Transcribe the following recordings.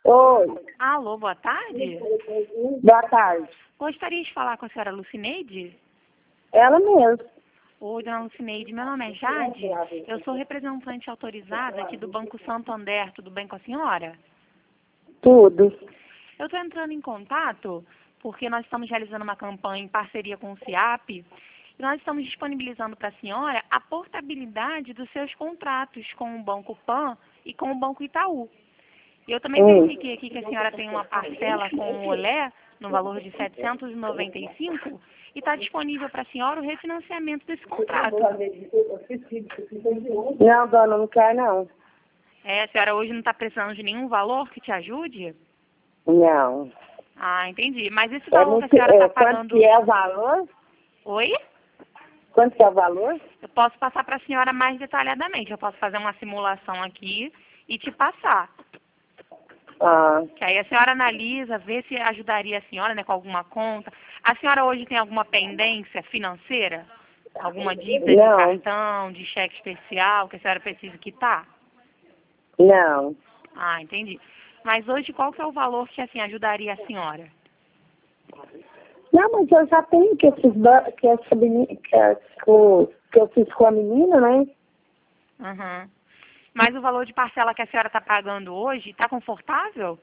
Oi, Alô, boa tarde. boa tarde. Gostaria de falar com a senhora Lucineide? Ela mesmo. Oi, dona Lucineide, meu nome é Jade. Eu sou representante autorizada aqui do Banco Santander. Tudo bem com a senhora? Tudo. Eu estou entrando em contato porque nós estamos realizando uma campanha em parceria com o CIAP e nós estamos disponibilizando para a senhora a portabilidade dos seus contratos com o Banco Pan e com o Banco Itaú. Eu também verifiquei aqui que a senhora tem uma parcela com o Olé no valor de R$ 795 e está disponível para a senhora o refinanciamento desse contrato. Não, dona, não quer não. A senhora hoje não está precisando de nenhum valor que te ajude? Não. Ah, entendi. Mas esse É valor que a senhora está quanto pagando... que é o valor? Oi? Quanto que é o valor? Eu posso passar para a senhora mais detalhadamente. Eu posso fazer uma simulação aqui e te passar. Ah, Que aí a senhora analisa, vê se ajudaria a senhora, né, com alguma conta. A senhora hoje tem alguma pendência financeira? Alguma dívida de não, cartão, de cheque especial que a senhora precisa quitar? não. Ah, entendi. Mas hoje qual que é o valor que assim ajudaria a senhora? Não, mas eu já tenho que essa menina, que eu fiz com a menina, né? Uhum. Mas o valor de parcela que a senhora está pagando hoje, está confortável?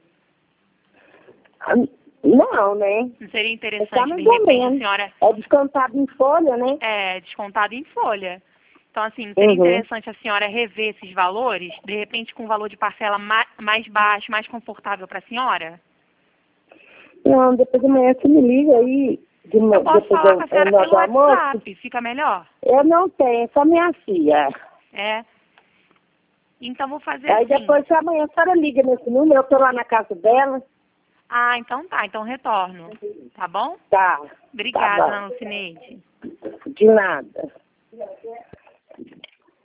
Não, né? Não seria É só interessante, mais de ou repente, a menos. senhora É descontado em folha, né? descontado em folha? Então, assim, não seria Uhum. interessante a senhora rever esses valores, de repente com um valor de parcela mais baixo, mais confortável para a senhora? Não, depois de manhã você me liga aí, Eu posso depois falar com a senhora pelo do almoço. WhatsApp, fica melhor? Eu não tenho, só minha filha. É. Então, vou fazer Aí assim. depois, se amanhã a senhora liga nesse número, eu tô lá na casa dela. Ah, então tá. Então retorno. Tá bom? Tá, tá Obrigada, bom. Ana Lucineide. De nada.